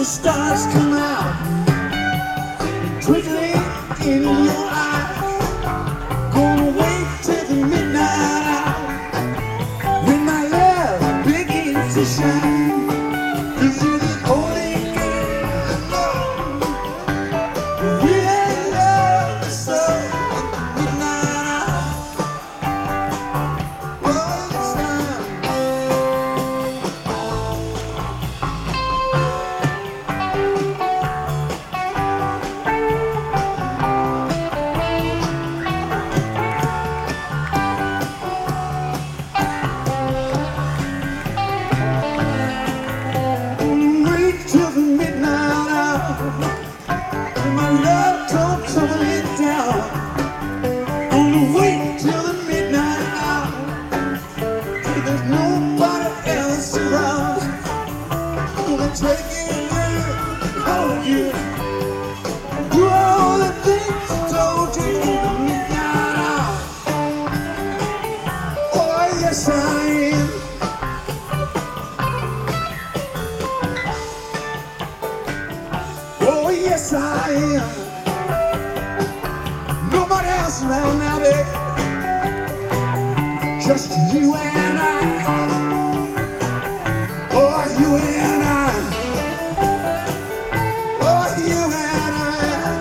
the stars come out, twinkling in your eyes. Gonna wait till the midnight hour, when my love begins to shine. 'Cause you're the only girl I know, really love me so. Midnight hour, oh, it's time. Wait till the midnight hour, when my love comes tumbling down. Gonna wait till the midnight hour, till there's nobody else around. Gonna take you, hold you, do all the things I told you in the midnight hour. Oh yes I am. Oh yes I am. Nobody else around now, baby. Just you and I. Oh, you and I. Oh, you and I.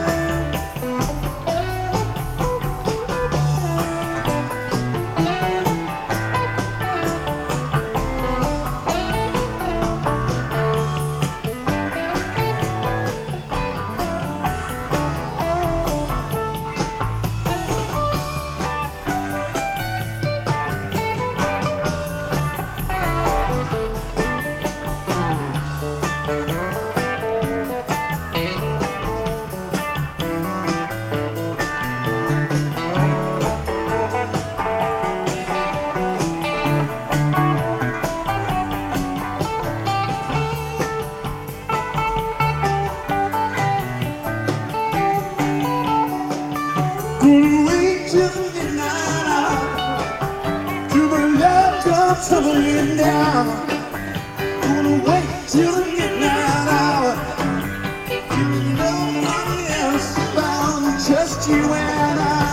Gonna wait till the midnight hour, till my love comes tumbling down. Gonna wait till the midnight hour, till there's nobody else around, just you and I.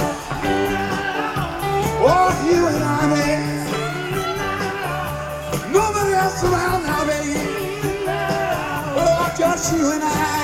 Oh, you and I, baby. Nobody else around now, baby. Oh, just you and I.